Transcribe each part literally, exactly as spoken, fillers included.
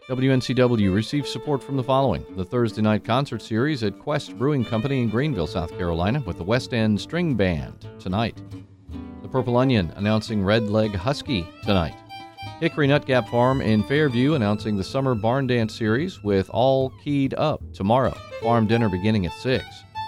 W N C W receives support from the following: the Thursday night concert series at Quest Brewing Company in Greenville, South Carolina, with the West End String Band tonight. The Purple Onion announcing Red Leg Husky tonight. Hickory Nut Gap Farm in Fairview announcing the Summer Barn Dance Series with All Keyed Up tomorrow. Farm dinner beginning at six.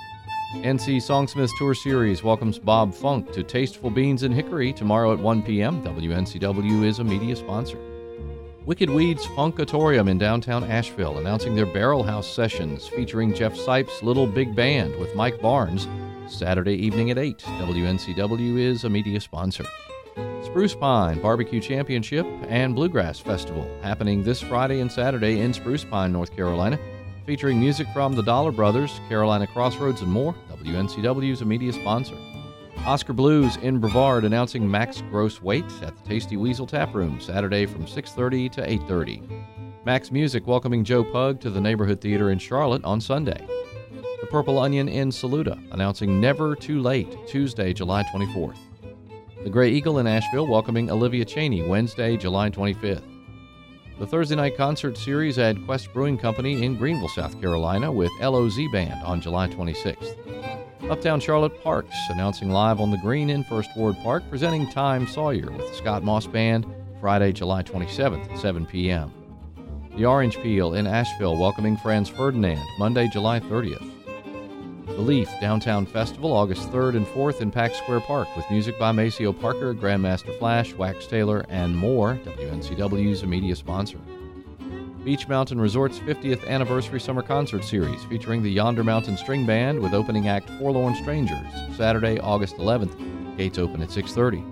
N C Songsmith Tour Series welcomes Bob Funk to Tasteful Beans in Hickory tomorrow at one p.m. W N C W is a media sponsor. Wicked Weeds Funkatorium in downtown Asheville announcing their Barrel House sessions featuring Jeff Sipes' Little Big Band with Mike Barnes Saturday evening at eight. W N C W is a media sponsor. Spruce Pine Barbecue Championship and Bluegrass Festival happening this Friday and Saturday in Spruce Pine, North Carolina, featuring music from the Dollar Brothers, Carolina Crossroads, and more. W N C W is a media sponsor. Oscar Blues in Brevard announcing Max Gross Weight at the Tasty Weasel Tap Room Saturday from six thirty to eight thirty. Max Music welcoming Joe Pug to the Neighborhood Theater in Charlotte on Sunday. The Purple Onion in Saluda announcing Never Too Late Tuesday, July twenty-fourth. The Gray Eagle in Asheville welcoming Olivia Cheney Wednesday, July twenty-fifth. The Thursday night concert series at Quest Brewing Company in Greenville, South Carolina with L O Z Band on July twenty-sixth. Uptown Charlotte Parks announcing Live on the Green in First Ward Park, presenting Time Sawyer with the Scott Moss Band Friday, July twenty-seventh at seven p.m. The Orange Peel in Asheville welcoming Franz Ferdinand Monday, July thirtieth. The Leaf Downtown Festival August third and fourth in Pack Square Park with music by Maceo Parker, Grandmaster Flash, Wax Taylor, and more. W N C W's a media sponsor. Beach Mountain Resort's fiftieth Anniversary Summer Concert Series featuring the Yonder Mountain String Band with opening act Forlorn Strangers, Saturday, August eleventh. Gates open at six thirty.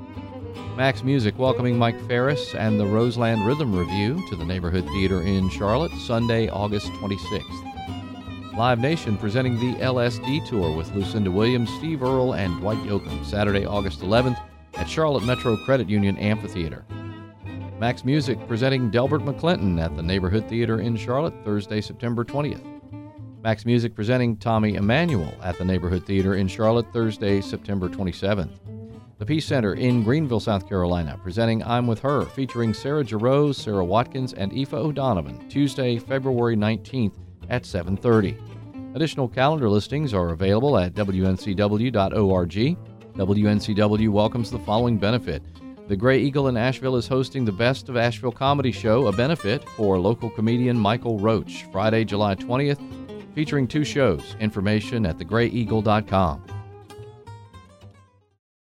Max Music welcoming Mike Ferris and the Roseland Rhythm Review to the Neighborhood Theater in Charlotte, Sunday, August twenty-sixth. Live Nation presenting the L S D Tour with Lucinda Williams, Steve Earle, and Dwight Yoakam, Saturday, August eleventh at Charlotte Metro Credit Union Amphitheater. Max Music presenting Delbert McClinton at the Neighborhood Theater in Charlotte, Thursday, September twentieth. Max Music presenting Tommy Emmanuel at the Neighborhood Theater in Charlotte, Thursday, September twenty-seventh. The Peace Center in Greenville, South Carolina, presenting I'm With Her, featuring Sarah Jarosz, Sarah Watkins, and Aoife O'Donovan, Tuesday, February nineteenth at seven thirty. Additional calendar listings are available at W N C W dot org. W N C W welcomes the following benefit. The Gray Eagle in Asheville is hosting the Best of Asheville Comedy Show, a benefit for local comedian Michael Roach, Friday, July twentieth, featuring two shows. Information at the gray eagle dot com.